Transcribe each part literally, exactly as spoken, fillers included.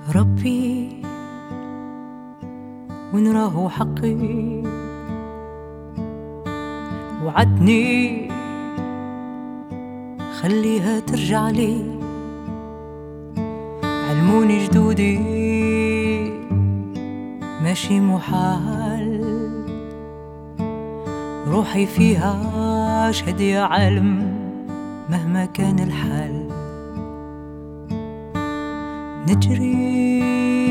ربي وين راهو حقي وعدني خليها ترجع لي. علموني جدودي ماشي محال، روحي فيها اشهد يا عالم مهما كان الحال. نجري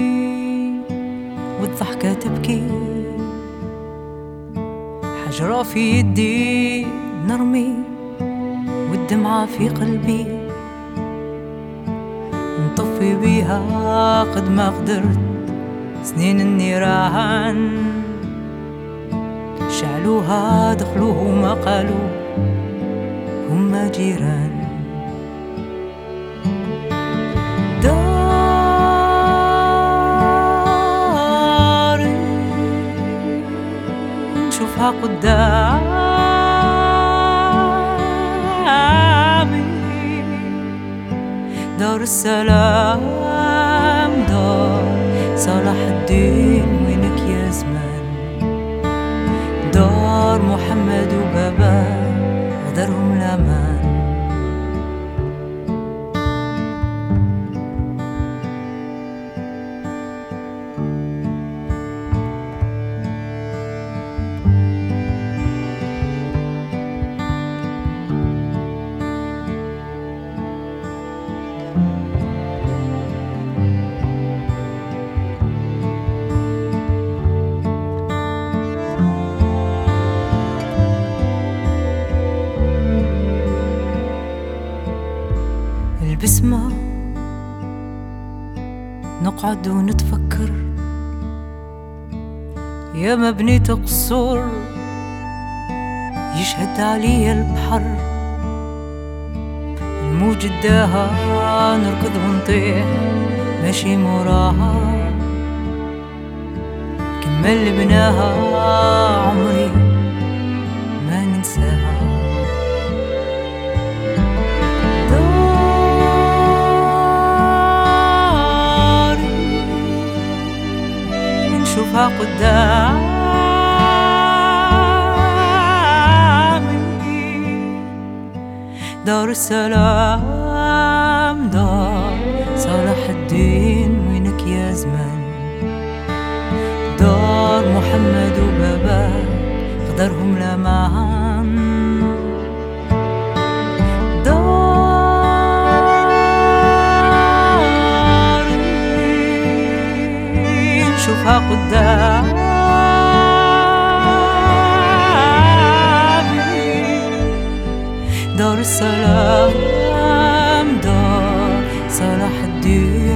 والضحكة تبكي، حجرة في يدي نرمي والدمعة في قلبي، نطفي بيها قد ما قدرت سنين النيران. شعلوها دخلوه وما قالوا هما جيران. داري نشوفها قدامي، دار السلام دار صلاح الدين وينك يا زمان. دار محمد وبابا غدرهم الأمان. البسمة نقعد ونتفكر، يا ما بنيت قصور يشهد علي البحر. الموج اداها نركض ونطيح ماشي موراها، كمل بناها عمري ما ننساها. نشوفها قدامي، دار السلام دار صلاح الدين وينك يا زمان. دار محمد وبابا غدرهم الأمان. داري نشوفها قدامي، دار السلام دار صلاح الدين